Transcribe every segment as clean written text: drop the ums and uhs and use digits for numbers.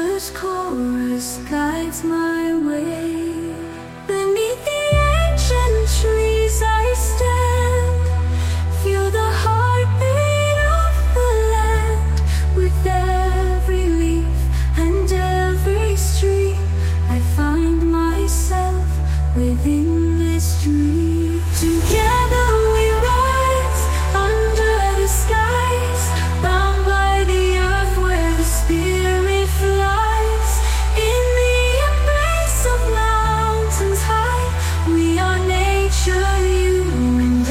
river's chorus guides my way. Beneath the ancient trees I stand, feel the heartbeat of the land. With every leaf and every stream, I find myself within this dream. Together we rise under the skies, bound by the earth where the spirit flies. In the embrace of mountains high, we are nature, you and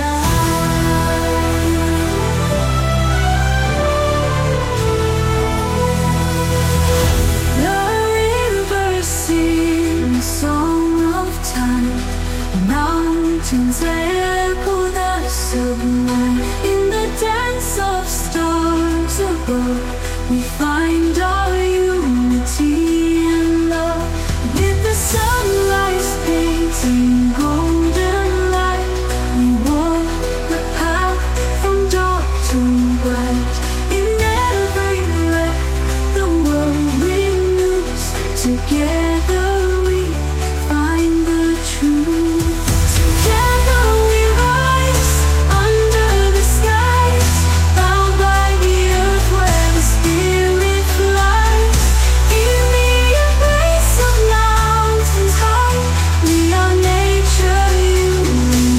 I. The river sings a song of time, mountains echo the sublime. In the dance of stars above, we find our unity and love. With the sunrise painting golden light, we walk the path from dark to bright. In every breath the world renews, together we find the truth. Together we rise under the skies, bound by the earth where the spirit flies. In the embrace of mountains high, we are nature, you and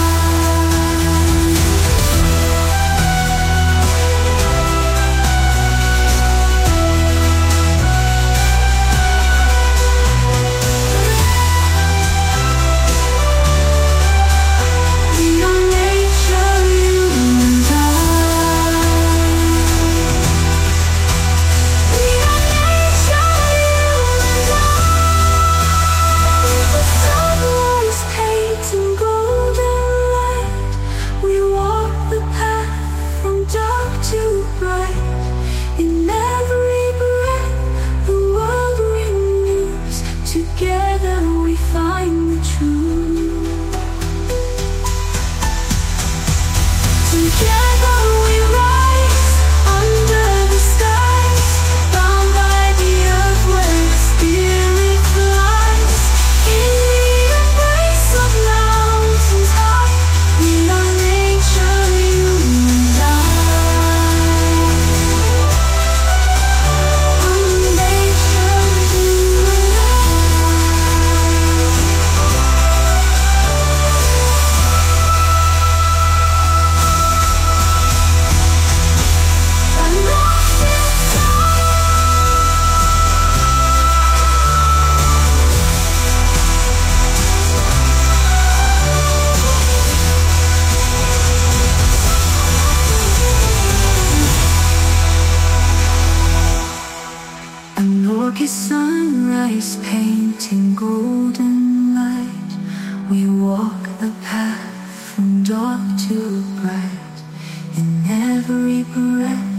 we are nature, you and we are nature, you and With the sunrise painting golden light, we walk the path from dark to bright. In every breath the world renews, together we find the truth. Together we rise under the skies, bound by the earth where the spirit flies. In the embrace of mountains high, we are nature, you and nature, you An orchid sunrise painting golden light, we walk the path from dark to bright. In every breath